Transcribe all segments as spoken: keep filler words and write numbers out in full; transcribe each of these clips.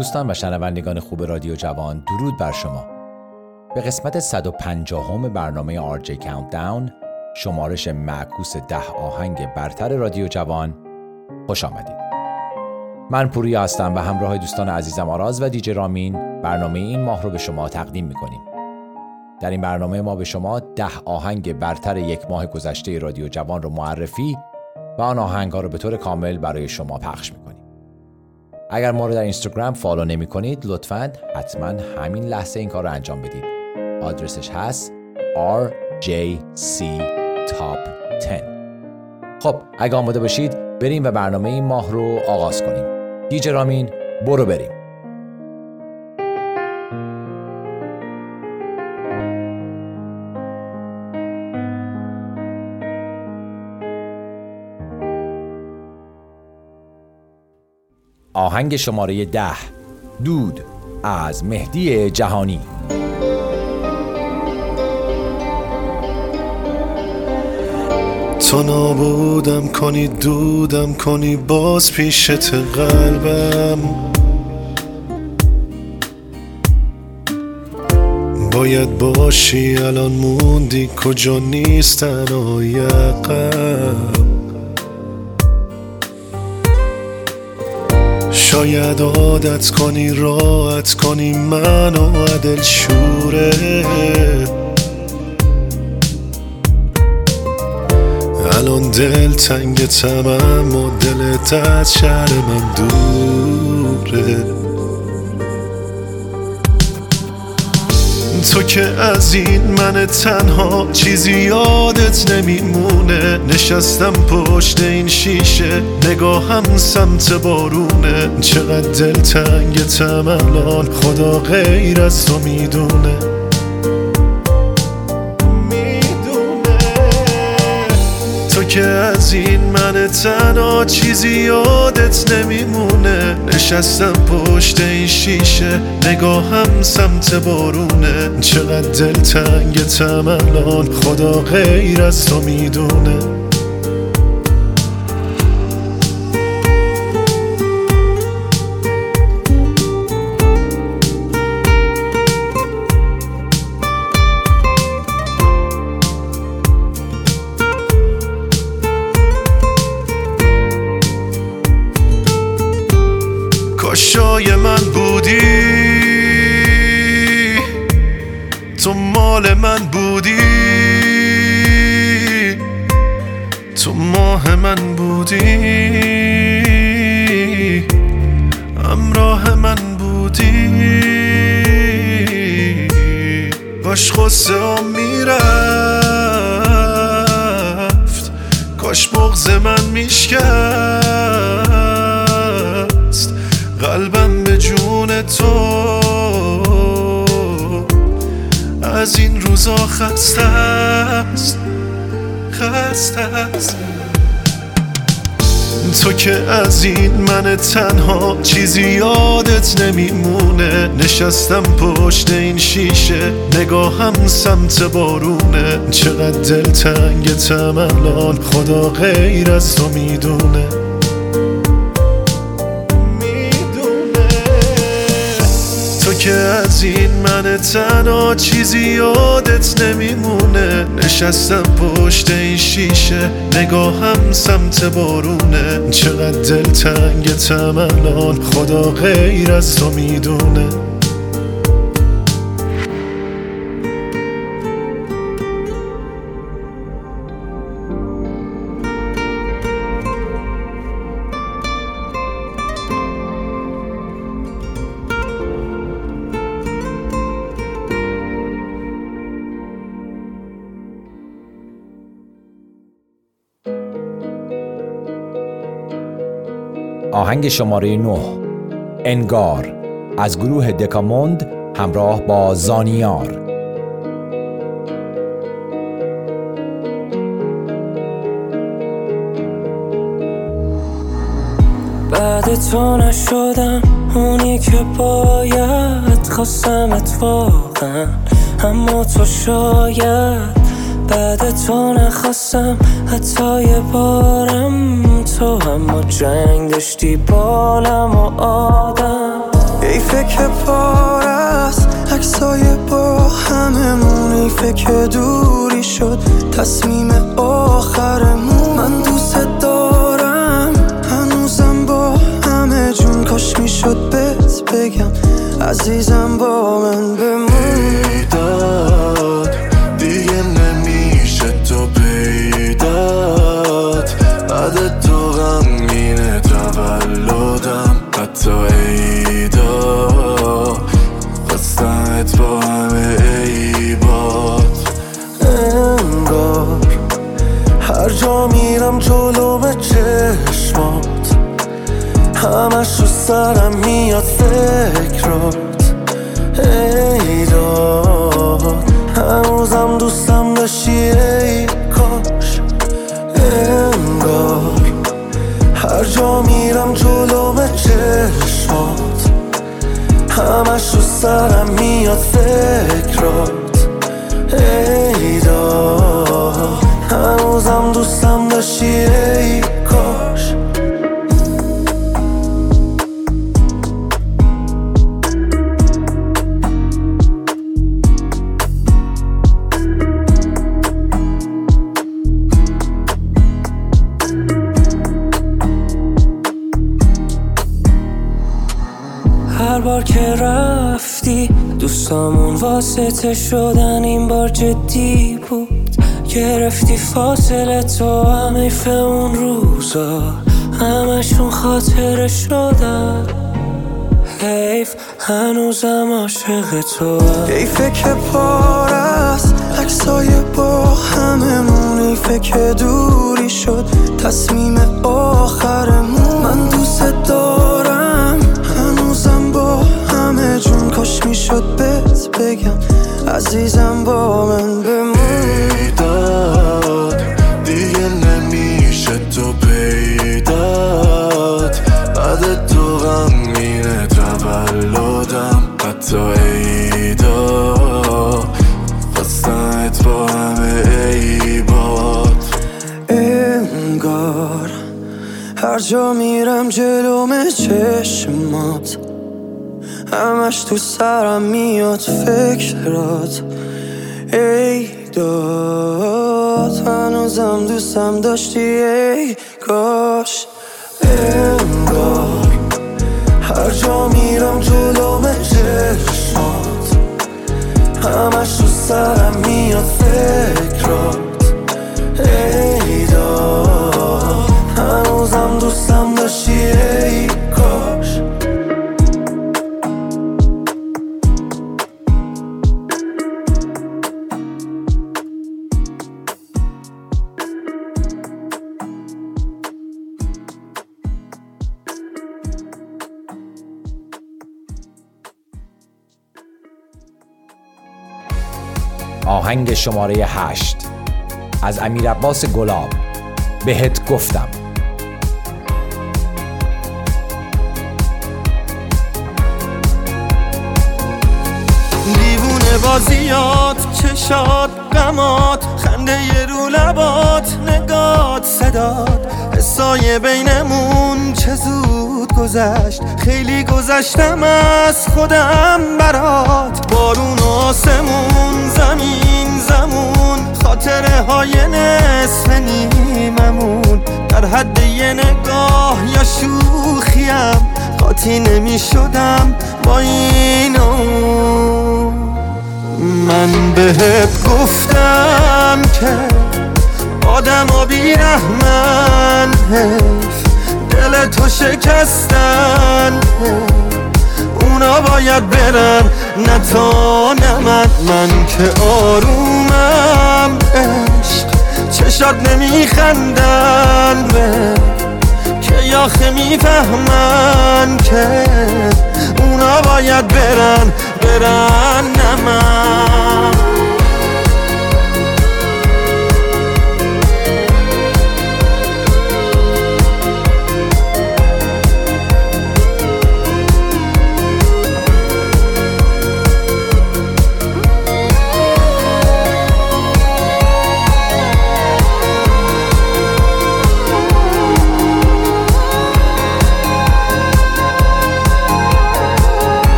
دوستان و شنوندگان خوب رادیو جوان، درود بر شما. به قسمت صد و پنجاهم برنامه آر جی Countdown، شمارش معکوس ده آهنگ برتر رادیو جوان، خوش آمدید. من پوریا هستم و همراه دوستان عزیزم آراز و دیجی رامین برنامه این ماه رو به شما تقدیم می‌کنیم. در این برنامه ما به شما ده آهنگ برتر یک ماه گذشته رادیو جوان رو معرفی و آن آهنگ‌ها رو به طور کامل برای شما پخش می‌کنیم. اگر ما رو در اینستاگرام فالو نمی کنید، لطفاً حتما همین لحظه این کار رو انجام بدید. آدرسش هست آر جی سی Top ده. خب اگه آماده باشید بریم و برنامه این ماه رو آغاز کنیم. دیجی رامین، برو بریم. آهنگ شماره ده، دود از مهدی جهانی. تو نابودم کنی، دودم کنی، باز پیشت قلبم. باید باشی، الان موندی کجا، نیستن عقب. شاید عادت کنی، راحت کنی منو عدل شوره. الان دل تنگ تمام و دلت از شهر من دوره. تو که از این من تنها چیزی یادت نمیمونه. نشستم پشت این شیشه، نگاهم سمت بارونه. چقدر دل تنگتم الان، خدا غیر از تو میدونه. تو که از این من تنها چیزی یادت نمیمونه. نشستم پشت این شیشه، نگاهم سمت بارونه. چقدر دل تنگتم الان، خدا غیر از تو میدونه. کاشای من بودی، تو مال من بودی، تو ماه من بودی، همراه من بودی. کاش غصه ها میرفت، کاش بغض من میشکست. قلبم به جون تو از این روزا خسته است، خسته است. تو که از این من تنها چیزی یادت نمیمونه. نشستم پشت این شیشه، نگاهم سمت بارونه. چقدر دل تنگتم الان، خدا غیر از تو میدونه. تو که از این من تنها چیزی یادت نمیمونه. نشستم پشت این شیشه، نگاهم سمت بارونه. چقدر دل تنگتم الان، خدا غیر از تو میدونه. آهنگ شماره نه، انگار از گروه دکاموند همراه با زانیار. بعد تو نشدم اونی که باید، خواستمت واقعا اما تو شاید. بعد تو نخواستم حتی یه بارم، تو اما جنگ داشتی بالم و آدم. حیفه که پار است عکسای با هممون، حیفه که دوری شد تصمیم آخرمون. من دوست دارم هنوزم با همه جون، کاش میشد بهت بگم عزیزم با من بمون. بیداد دیگه نمیشه تو پیدات، بعد تو غمگینه تولدم حتی عیدا، خواستمت با همه عیبات. انگار هر جا میرم جلو به چشمات، همش رو سرم میاد فکرات. ای داد هنوزم دوستم داشتی ای کاش. انگار هر جا میرم جلو به چشمات، همش رو سرم میاد فکرات. ای داد هنوزم دوستم داشتی ای کاش. هر بار که رفتی دوستامون واسطه شدن، این بار جدی بود. گرفتی فاصله تو، هم حیف اون روزا همشون خاطره شدن. حیف هنوزم عاشق تو، حیفه که پار است عکسای با هممون، حیفه که دوری شد تصمیم آخرمون. من دوست دارم هنوزم با همه جون، کاش میشد بهت بگم عزیزم با من بمون. بیداد دیگه نمیشه تو پیدات، بعد تو غمگینه تولدم حتی عیدا، خواستمت با همه عیبات. انگار هر جا میرم جلوم چشمات، همش تو سرم میاد فکرات. ای داد هنوزم دوستم داشتی ای کاش. انگار هر جا میرم جلوم چشمات، همش تو سرم میاد فکرات. ای داد هنوزم دوستم داشتی ای کاش. آهنگ شماره هشت از امیر عباس گلاب، بهت گفتم. دیوونه بازیات، چشات، غمات، خنده ی رو لبات، نگات، صدات، حسای بینمون چه زود گذشت. خیلی گذشتم از خودم برات، بارون و آسمون، زمین زمون، خاطره های نصف نیممون، در حد یه نگاه یا شوخیم قاطی نمی شدم با این اون. من بهت گفتم که آدم ها بیرحمن، حیف دل تو شکستن، اونا باید برن نه تا نه من. من که آرومم عشق، چشات نمیخندن به که آخه میفهمن که اونا باید برن برن نه من.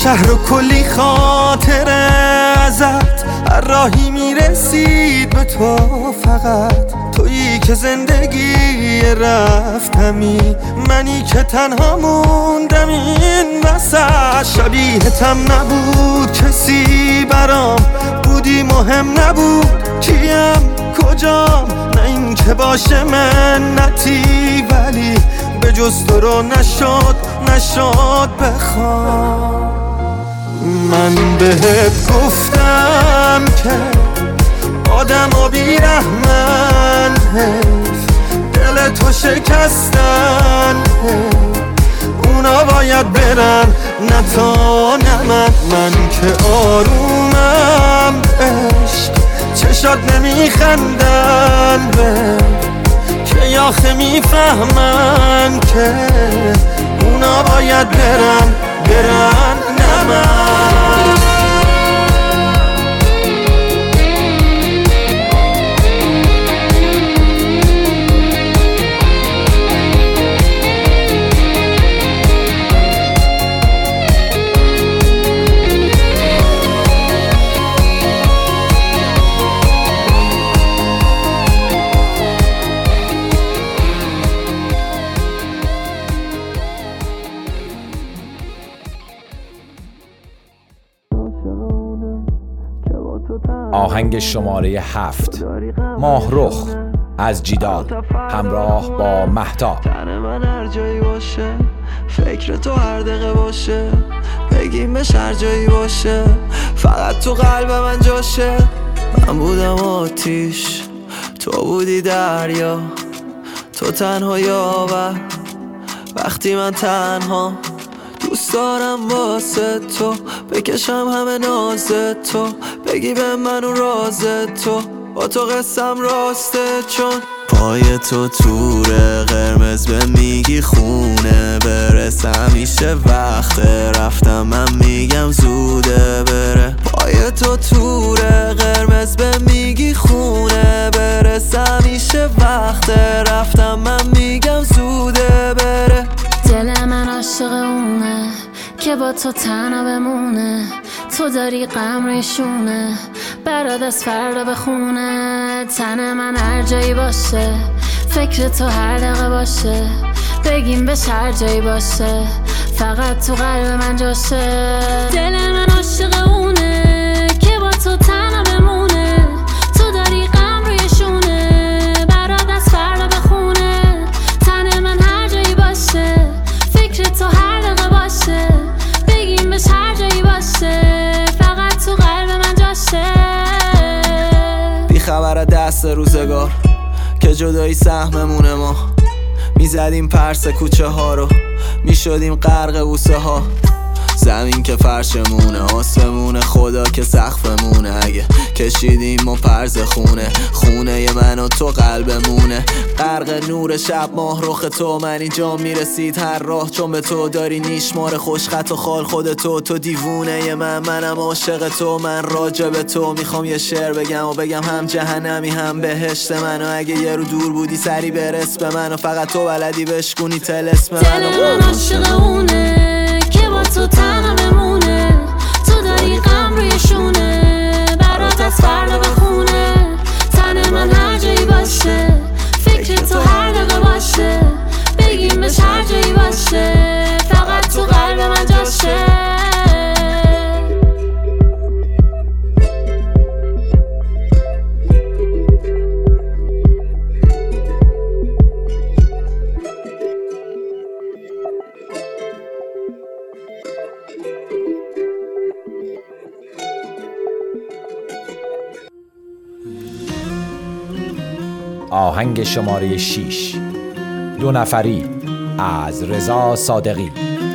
شهر و کلی خاطره ازت، هر راهی میرسید به تو فقط تویی که زندگی رفتمی، منی که تنها موندم این وسط. شبیهتم نبود کسی برام، بودی مهم نبود کیم کجام، نه این که باشه منتی ولی به جز تو رو نشد نشد بخوام. من بهت گفتم که آدم و بیرحمن، دل تو شکستن، اونا باید برن نه تو نه من. من که آرومم عشق، چشات نمیخندن به که آخه میفهمن که اونا باید برن برن نه من. آهنگ شماره هفت، ماهرخ از جیدال همراه با مهتاب. تن من هر جایی باشه، فکر تو هر دقیقه باشه، بگیمش هر جایی باشه، فقط تو قلب من جاشه. من بودم آتیش، تو بودی دریا، تو تنها یاور وقتی من تنها. دوست دارم واسه تو بکشم همه ناز تو، بگی به من و راز تو، با تو قسم راسته چون پای تو توره قرمز به میگی خونه برس، همیشه وقت رفتم من میگم زوده بره. پای تو توره قرمز به میگی خونه برس، همیشه وقت رفتم من میگم زوده بره. دل من عاشق اونه که با تو تنها بمونه، تو داری غم ریشونه برات از فردا بخونه. تن من هر جایی باشه، فکر تو هر دقیقه باشه، بگیم بشه هر جایی باشه، فقط تو قلب من جاشه. دل من عاشق اونه که با تو تنها بمونه، تو داری غم ریشونه برات از فردا بخونه. تن من هر جایی باشه، فکر تو هر دقیقه باشه، بگیم بشه هر جایی باشه، فقط تو قلب من جاشه. بی خبر دست روزگار که جدایی سهممونه، ما میزدیم پرس کوچه ها رو، میشدیم غرق بوسه ها. زمین که فرشمونه، آسمونه خدا که سقفمونه، اگه کشیدیم ما پرز خونه، خونه ی من و تو قلبمونه. غرق نور شب ماه رخ تو، من اینجا میرسید هر راه چون به تو داری نیشمار خوش خط و خال خود تو. تو دیوونه ی من، منم عاشق تو، من راجع به تو میخوام یه شعر بگم و بگم هم جهنمی هم بهشت من، و اگه یه رو دور بودی سری برس به من و فقط تو بلدی بشکونی طلسم من. دل من عاشق اونه که با تو تنها بمونه، تو داری غم ریشونه برات از فردا بخونه. تن من هر جایی باشه، فکر تو هر دقیقه باشه، بگیم بشه هر جایی باشه، فقط تو قلب من جاشه. آهنگ شماره شش، دو نفری از رضا صادقی.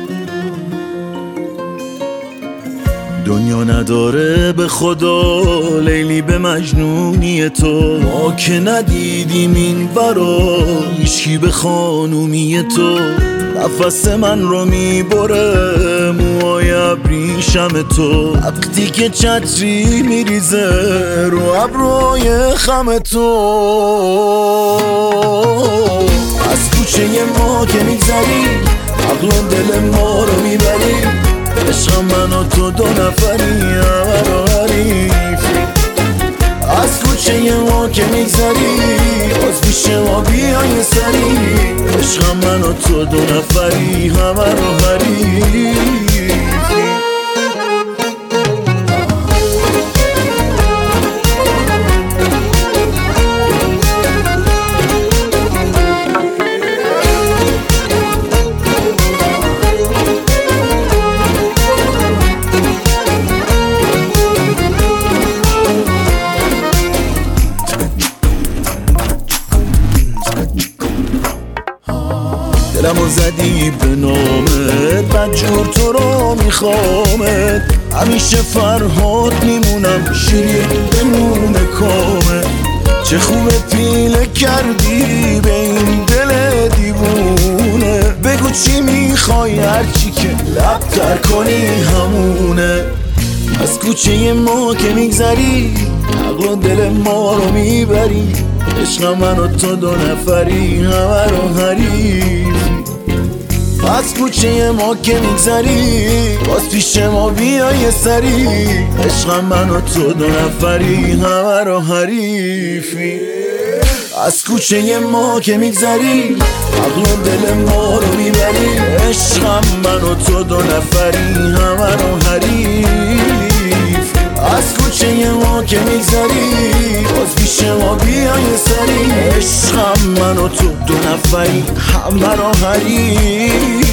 دنیا نداره به خدا لیلی به مجنونی تو، ما که ندیدیم این ورا هیچکی به خانومی تو. نفس من رو میبره موهای ابریشم تو، وقتی که چتری میریزه رو ابروی خم تو. از کوچه ما که میگذری عقل دل ما رو میبری، عشقم من و تو دو نفری همه رو حریفی از کوچه ما که میگذری باز پیش ما بیای سری عشقم من و تو دو نفری همه رو حریفی دلمو زدی به نامت بدجور تو رو میخوامت همیشه فرهاد میمونم شیرین بمونه کامت چه خوبه پیله کردی به این دل دیوونه بگو چی میخوای هرچی که لب تر کنی همونه از کوچه ما که میگذری عقل و دل ما رو میبری عشق من و تو دو نفری همه رو حریفی از کوچه ما که میگذری باز پیش ما بیای سری عشق من و تو دو نفری همه رو حریفی از کوچه ما که میگذری عقل و دل ما رو میبری عشق من و تو دو نفری همه رو حریفی از کوچه ما که میگذری باز پیش ما بیای سری عشق من و تو دو نفری همه رو حریفی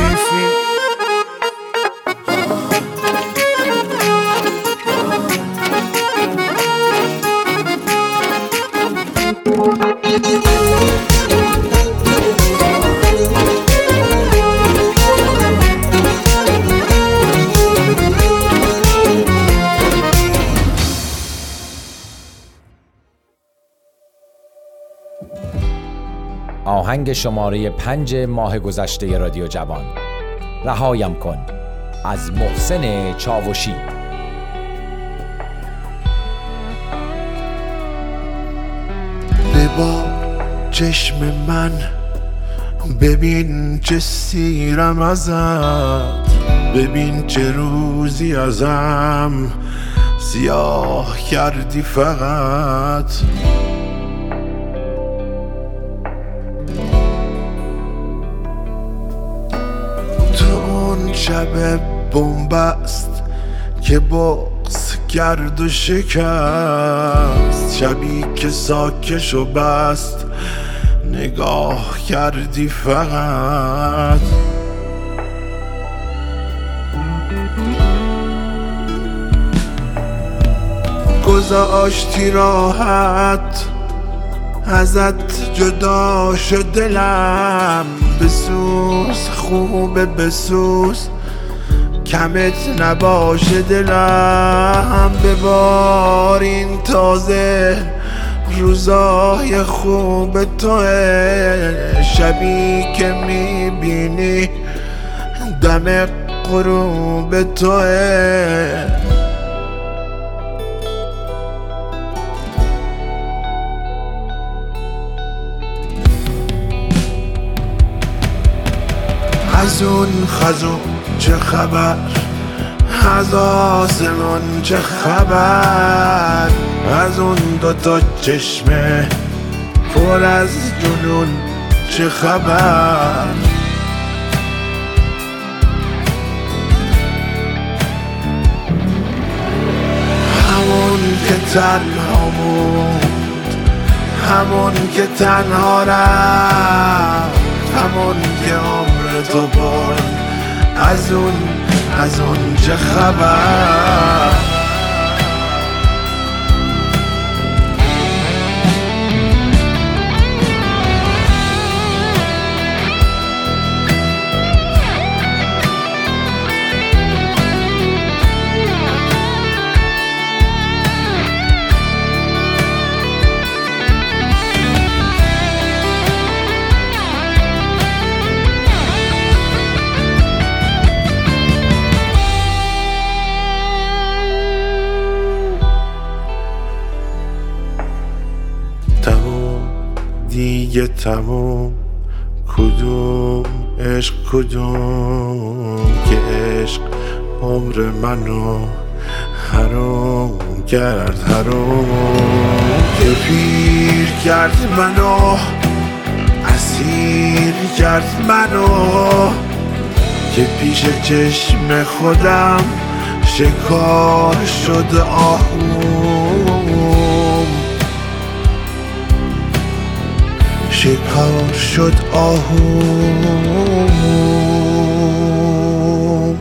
آهنگ شماره پنج ماه گذشته رادیو جوان رهایم کن از محسن چاوشی. ببار چشم من ببین چه سیرم ازت ببین چه روزی ازم سیاه کردی فقط شب بنبست که بغض کرد و شکست شبی که ساکش و بست نگاه کردی فقط گذاشتی راحت ازت جدا شد دلم بسوز خوبه بسوز کمت نباشه دلم ببار این تازه روزای خوب توه شبی که میبینی دم غروب توه از اون خزون چه خبر از آسمان چه خبر از اون دوتا چشمه پر از جنون چه خبر همون که تنها موند همون که تنها رفت همون که عمر تو برد از اون از اون چه خبر دیگه تموم کدوم عشق کدوم که عشق عمر منو حرام کرد، حرام که پیر کرد منو، اسیر کرد منو، که پیش چشم خودم شکار شد آهوم، شکار شد آهوم.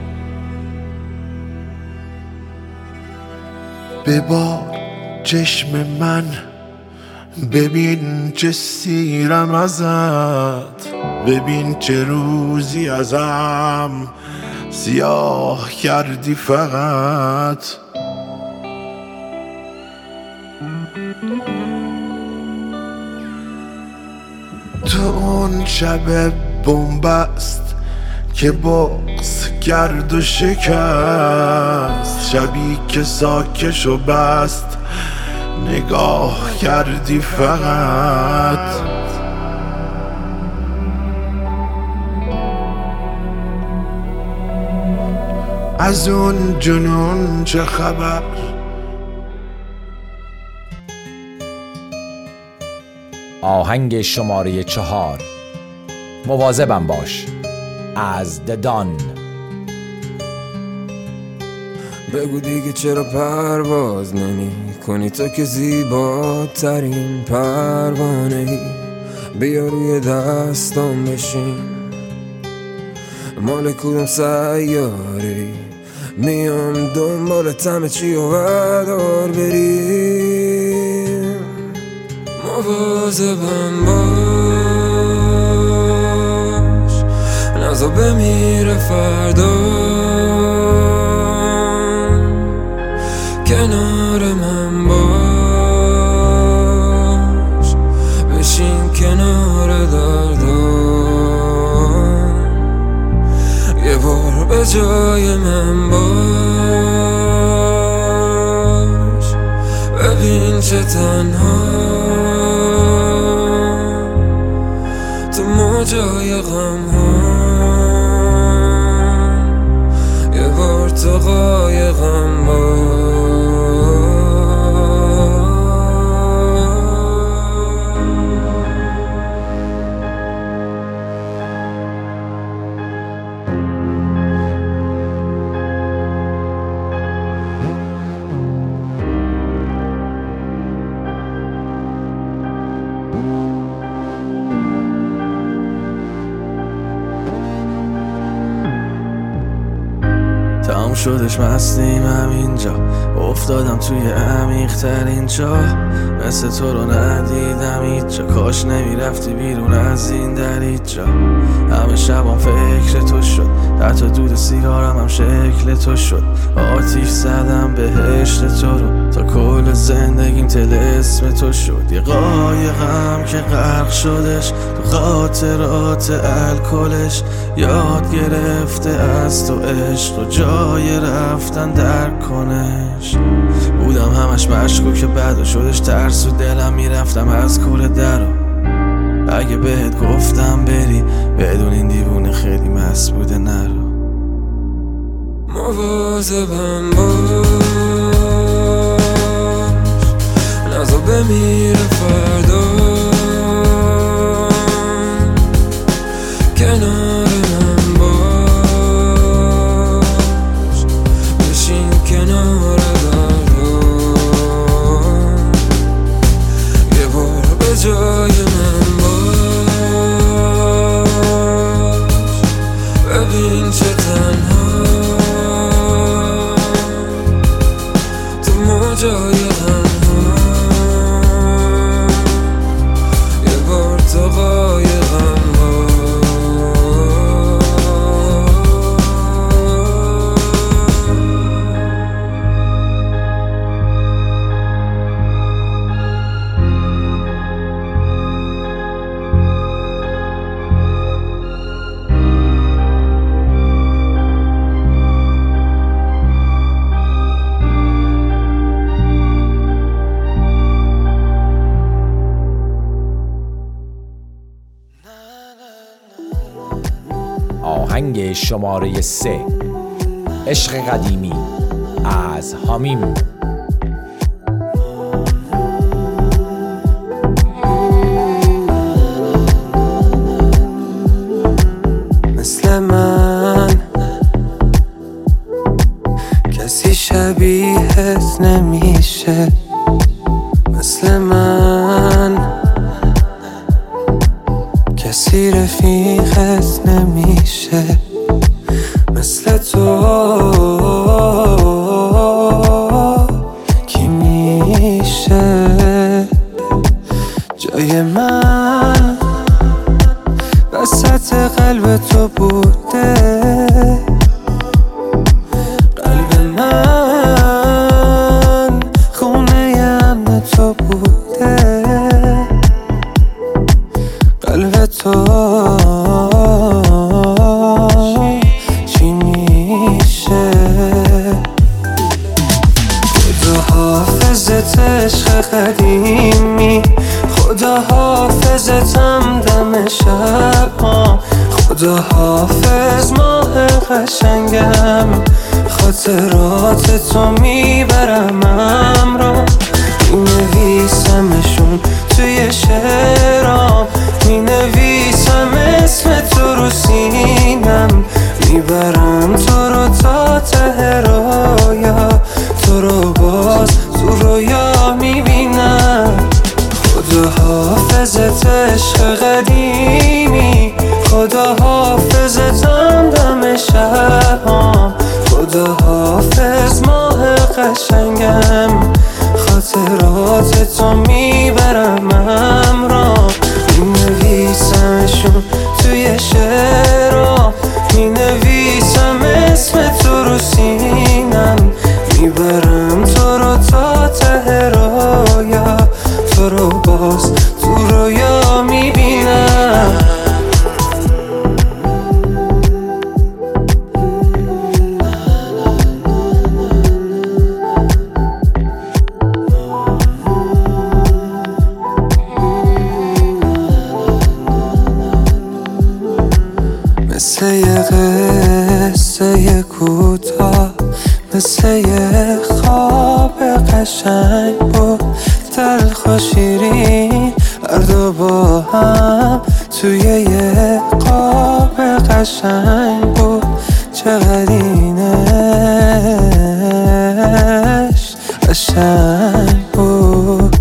ببار چشم من، ببین چه سیرم ازت، ببین چه روزی ازم سیاه کردی فقط. تو اون شب بنبست که بغض کرد و شکست، شبی که ساکش و بست نگاه کردی فقط. از اون جنون چه خبر؟ آهنگ شماره چهار، مواظبم باش، از ددان. بگو دیگه چرا پرواز نمی کنی، تو که زیباترین پروانه ای، بیا روی دستم بشین، مال کدوم سیاری، میام دنبال تمه چی و وردار بریم. مواظبم باش، نزا بمیره فردا، کنار من باش، بشین کنار دردم، یه بار به جای من باش، ببین چه تنها تو موجای غم هم، یه بار تو قایقم باش. تمام شدش مستیم همینجا، افتادم توی عمیق ترین چاه، مثل تو رو ندیدم هیچ جا، کاش نمیرفتی بیرون از این دریچه. همه شبام فکر تو شد، حتی دود سیگارم هم شکل تو شد، آتیش زدم بهشت تو رو، تا کل زندگیم طلسم تو شد. یه قایقم که غرق شدش تو خاطرات الکلش، یاد گرفته از تو عشق و جای رفتن در کنش. بودم همش مشکوک که بعد شدش ترس و دلم میرفتم از کوره درو، اگه بهت گفتم بری بدون این دیوونه خیلی مست بوده نرو. مواظبم باش، نزا بمیره فردا، کنار من باش، بشین کنار دردم، یه بار به جای من باش، ببین چه تنها تو موجای غم هم، یه بار تو قایقم باش. آهنگ شماره سه، عشق قدیمی از حامیم. مثل من کسی شبیهت نمیشه، مثل من کسی رفیقت نمیشه، مثل تو کی میشه جای من وسط قلب تو بوده، قلب من خونه امن تو بوده، قلب تو چی میشه؟ خدا حافظت عشق قدیمی، خدا حافظتم دم شب ها، خدا حافظ ماه قشنگم، خاطرات تو میبرم امرا، مینویسمشون توی شعرام، مینویسم اسم تو رو سینم، میبرم تو رو تا ته رویا، تو رو باز تو رویا میبینم. خدا حافظت عشق قدیمی، خدا حافظتم دم شب ها، خدا حافظ ماه قشنگم، خاطرات تو میبرم امرا، مینویسمشون توی شعرها، مینویسم اسم تو رو سینم، میبرم تو رو تا ته رویا، تو رو باز تو رویا میبینم. مثل یه قصه کوتاه، مثل یه خواب قشنگ بود، تلخ و شیرین هر دو با هم توی یه خواب قشنگ بود، چقدر اینش قشنگ بود.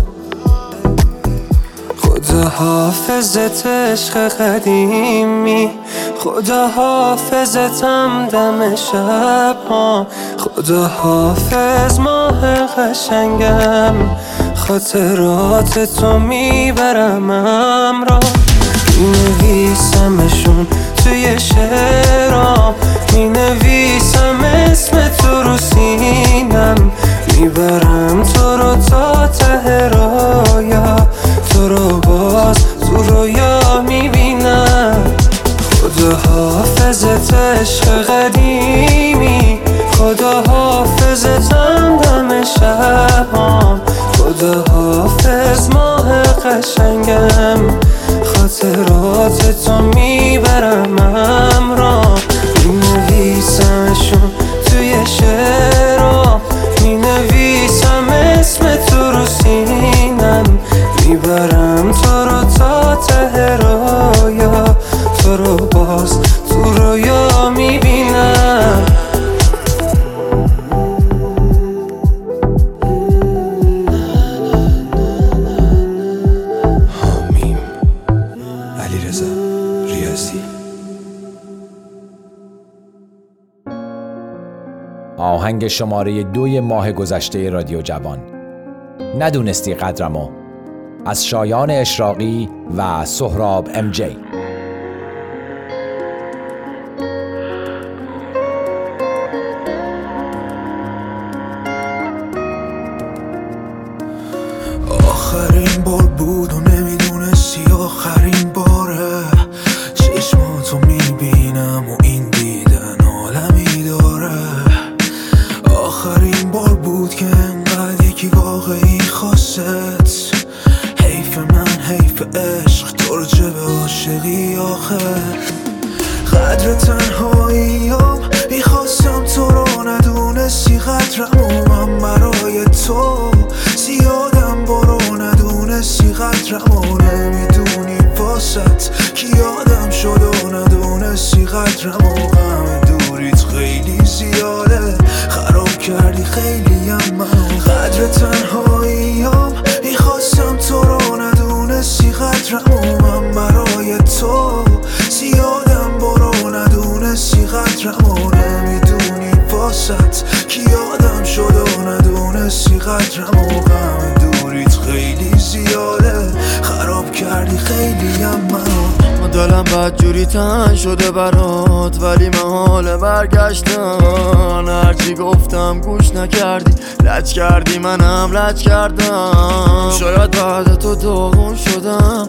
خدا حافظت عشق قدیمی، خدا حافظتم دم شب ها، خدا حافظ ماه قشنگم، خاطرات تو میبرم امرا، مینویسمشون توی شعرام، مینویسم اسم تو رو سینم، میبرم تو رو تا ته رویا، تو رو باز تو رویا میبینم. خدا حافظت عشق قدیمی، خدا حافظتم دم شب ها، خدا حافظ ماه قشنگم، خاطرات تو میبرم امرا، مینویسمشون توی شعرها، مینویسم اسم تو رو سینم، میبرم تو رو تا ته رویا، تو رو باز تو رویا میبینم. حامیم علیرضا ریاضی. آهنگ شماره دوی ماه گذشته رادیو جوان، ندونستی قدرمو، از شایان اشراقی و سهراب ام جی. آخرین بار بود و نمیدونستی آخرین باره، چشماتو میبینم و این دیدن عالمی داره. آخرین بار بود که انقدر یکی واقعی خواست، حیف من حیف عشق تو رو چه به عاشقی آخه. قدر تنهاییم میخواستم تو رو چقدرم و غم دوریت خیلی زیاده، خراب کردی خیلی هم منو. دلم بد جوری تن شده برات ولی محال برگشتن، هرچی گفتم گوش نکردی، لج کردی منم لج کردم. شاید بعد تو داغون شدم،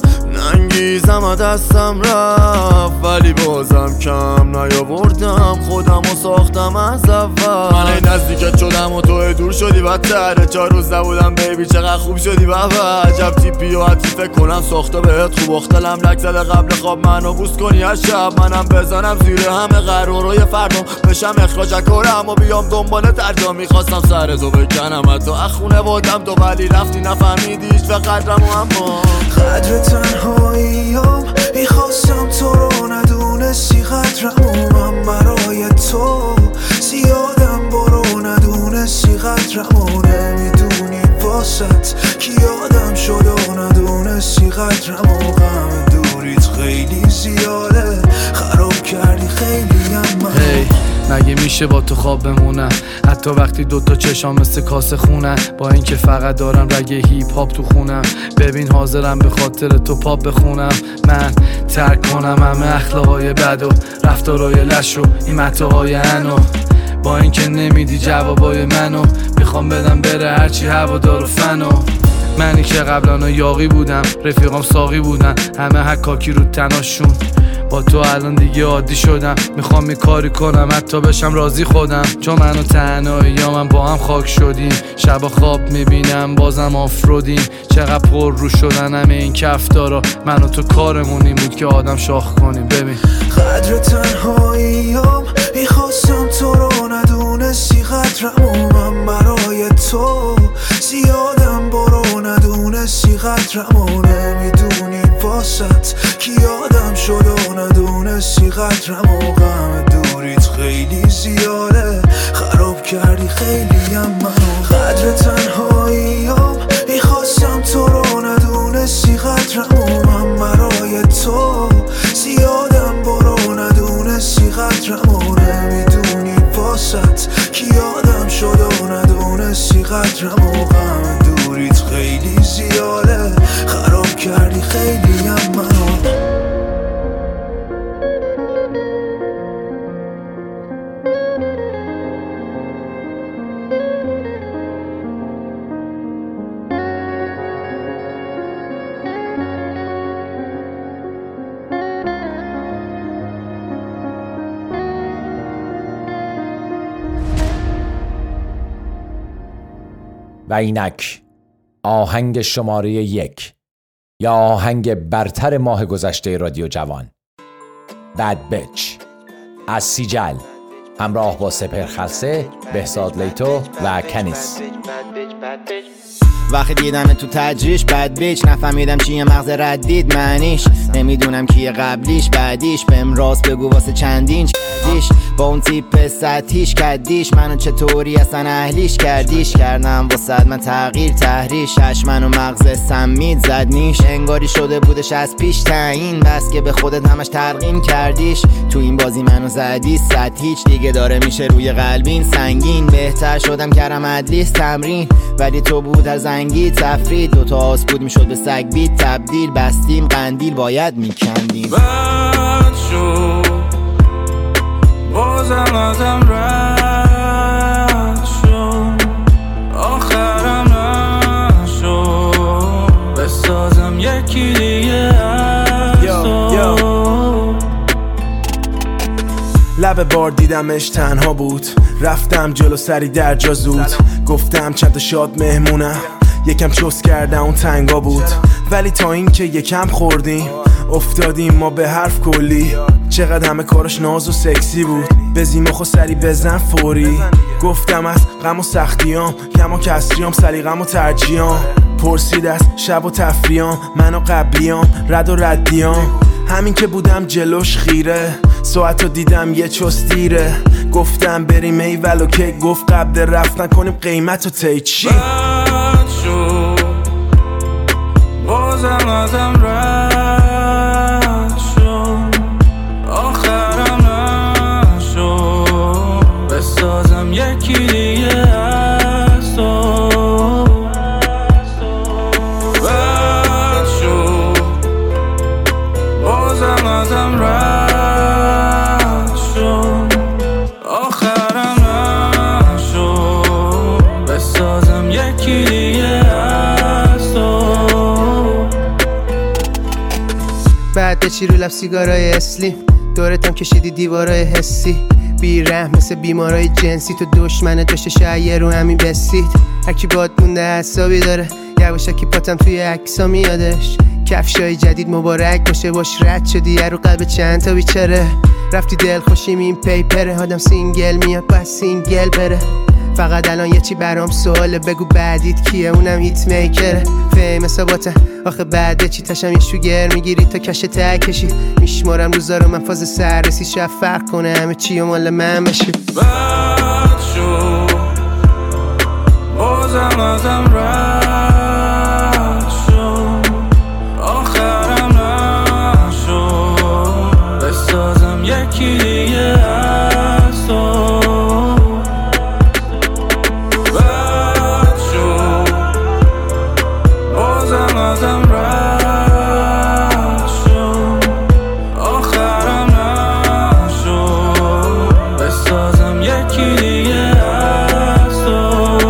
ننگیزم دستم رفت، ولی بازم کم نیاوردم، خودمو ساختم از اول. من این نزدیکت شدم و تو دور شدی بدتره، چهار روز نبودم بیبی چقدر خوب شدی بابا. عجب تیپی و حتی فکر کنم ساخته بهت خوب، اختلم لک زده قبل خواب منو بوس کنی از شب، منم بزنم زیر همه قرارای فردا، بشم اخراج کارم و بیام دنبال ترجا. میخواستم سر تو بکنم حتی اخونه بادم تو، ولی رفتی نفهمیدیش و قدرم و اما قدر تنهاییم. میخواستم تو رو ندونستی قدرم و من برای تو زیادم برو ندونستی قدرم و نمیدونی واسط کی یادم شد و ندونستی قدرم و غم دوریت خیلی زیاده، خراب کردی خیلی هم من. hey. مگه میشه با تو خواب بمونم حتی وقتی دوتا چشام مثل کاسه خونن، با اینکه فقط دارم رگ هیپ هاپ تو خونم. ببین حاضرم به خاطر تو پاپ بخونم، من ترک کنم همه اخلاقای بد و رفتارای لش و این متاهای انو، با اینکه نمیدی جوابای منو، میخوام بدم بره هرچی هوادار و فنو. منی که قبلا یاقی بودم، رفیقام ساقی بودن، همه حکاکی رو تناشون، با تو الان دیگه عادی شدم. میخوام یه کاری کنم حتی بشم راضی خودم، چون من و تنهایی یا من با هم خاک شدیم. شب خواب میبینم بازم آفرودیم، چقدر پر رو شدن همه این کفتارا، من و تو کارمون این بود که آدم شاخ کنیم. ببین قدر تنهاییم. میخواستم تو رو ندونستی قدرم و من برای تو زیادم برو ندونستی قدرم و نمیدونی واسط کی یادم شد و ندونستی قدرم و غم دوریت خیلی زیاده، خراب کردی خیلی هم منو. قدر تنهاییم. میخواستم تو رو ندونستی قدرم و من برای تو زیادم برو ندونستی قدرم و نمیدونی واسط کی یادم شد و ندونستی قدرم و غم دوریت خیلی زیاده، خراب کردی خیلی هم منو. و اینک آهنگ شماره یک یا آهنگ برتر ماه گذشته رادیو جوان، بد بچ از سیجل همراه با سپر خلسه، بهزاد لیتو و کنیس. وقتی دیدم تو تجریش بد بیچ، نفهمیدم چیه مغز ردید معنیش، نمیدونم کیه قبلیش بعدیش، بهم راست بگو واسه چندین کردیش، با اون تیپ سطحیش کدیش، منو چطوری اصلا اهلیش کردیش، کردم واسه من تغییر تحریش، هش منو مغز سمید زد نیش، انگاری شده بودش از پیش تعیین، بس که به خودت همش ترقیم کردیش، تو این بازی منو زدی صد هیچ، دیگه داره میشه روی قلبین سنگین، بهتر شدم کردم ادلیس تمرین، ولی تو بود از زنگی تفرید، دوتا آس بود میشد به سگ بید تبدیل، بستیم قندیل باید میکندیم. بد شد بازم ازم رد شد، آخرم نشد بسازم یکی دیگه از تو. لب بار دیدمش تنها بود، رفتم جلو سری در جا زود، گفتم چند تا شاد مهمونم، یکم چوس کردم اون تنگا بود، ولی تا این که یکم خوردیم افتادیم ما به حرف کلی، چقدر همه کارش ناز و سکسی بود، بزیم و سری بزن فوری، گفتم از غم و سختیام کم و کسریام سلیقم و ترجیام، پرسید از شب و تفریام من و قبلیام رد و ردیام، همین که بودم جلوش خیره ساعت رو دیدم یه چوس دیره، گفتم بریم ایول و که گفت قبل رفتن کنیم قیمت و تی چی. بد شد بازم ازم رد شد، آخرم نشد بسازم یکی دیگه از تو. بچی رو لب سیگارای اسلیم، دورتم کشیدی دیوارای حسی، بی رحم مثل بیمارای جنسی، تو دشمن داشته شاید رو همین بسید. هرکی باد مونده حسابی داره، یواشکی پاتم توی عکسا میادش، کفشای جدید مبارک باشه باش رد شدی رو قلب چند تا بیچاره، رفتی دل خوشیم این پیپره، آدم سینگل میاد بس سینگل بره، فقط الان یه چی برام سواله، بگو بعدیت کیه اونم هیت میکره، فیم ثباته آخه بعد چی تشم یه شوگر میگیری تا کش تکشی، میشمارم روزا رو من فاز سررسی، شاید فرق کنه همه چی و مال من بشه. بد شو بازم ازم رد شو، آخرم نشو بسازم یکی دیگه از تو. بد شو بازم ازم رد شو، آخرم نشو بسازم یکی دیگه از تو.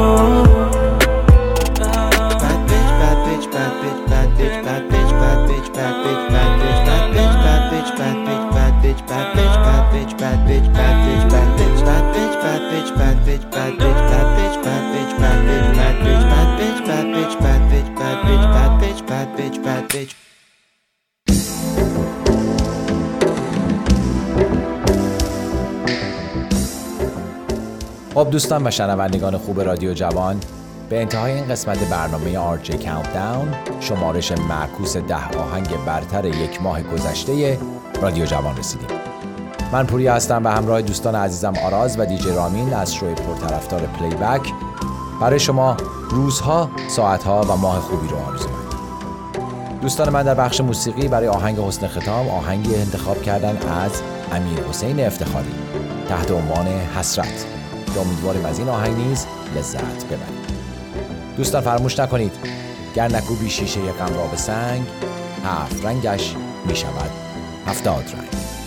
خب دوستان و شنوندگان خوب رادیو جوان، به انتهای این قسمت برنامه آر جی کاونتداون، شمارش معکوس ده آهنگ برتر یک ماه گذشته رادیو جوان رسیدیم. من پوریا هستم و همراه دوستان عزیزم آراز و دیجی رامین از شو پرطرفدار پلی بک برای شما روزها، ساعتها و ماه خوبی رو آرزو می‌کنم. دوستان من در بخش موسیقی برای آهنگ حسن ختام آهنگی انتخاب کردن از امیر حسین افتخاری تحت عنوان حسرت که امیدواریم از این آهنگ نیز لذت ببرید. دوستان فراموش نکنید گر نکوبی شیشه غم را به سنگ، هفت رنگش می شود هفتاد رنگ.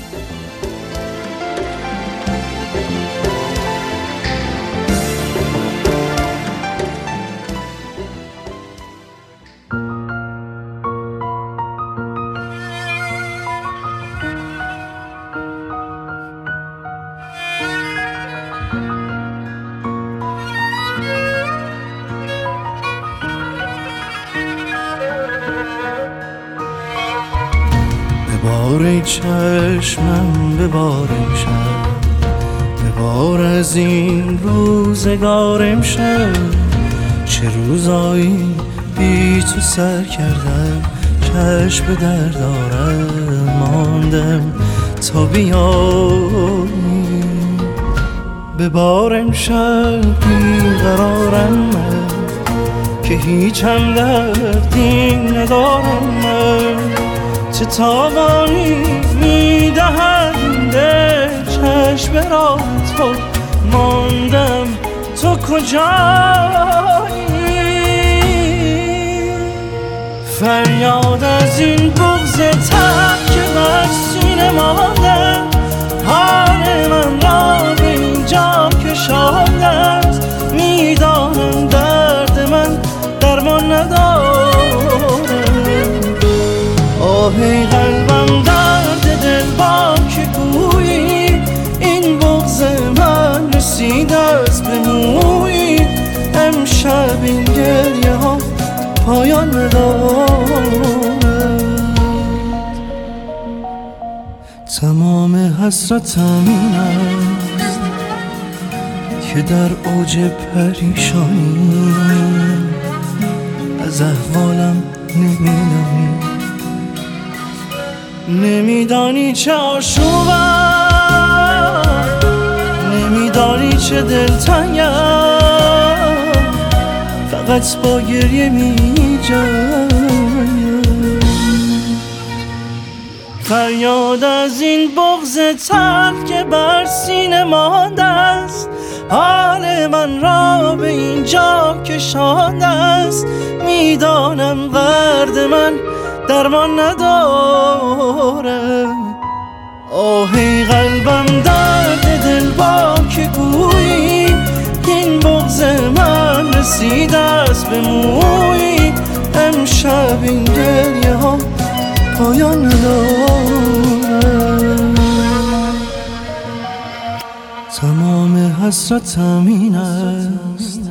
ببار چشمم ببار امشب، ببار از این روزگار امشب، چه روزایی بی تو سر کردم، چشم به در دارم ماندم تا بیایی. ببار امشب بیقرارم من که هیچ هم دردی ندارم من، چه تاوانی میدهد دل چشم را تو ماندم تو کجایی. فریاد از این بغض تر که بر سینه مانده، حال من را به اینجا کشانده است، میدانم درد من درمان نداره. آهی قلبم درد دل با که گویی، این بغض من رسید از به مویی، امشب این گریه ها پایان ندارد. تمام حسرتم این است که در اوج پریشانی از احوالم نمیدانی، نمیدانی چه آشوبم، نمیدانی چه دلتنگم، فقط با گریه می جنگم. فریاد از این بغض تلخ که بر سینه مانده است، حال من را به اینجا کشانده است، میدانم درد من درمان نداره. آهی قلبم درد دل با که گویی، این بغض من رسید است به مویی، امشب این گریه ها پایان نداره. تمام حسرتم این است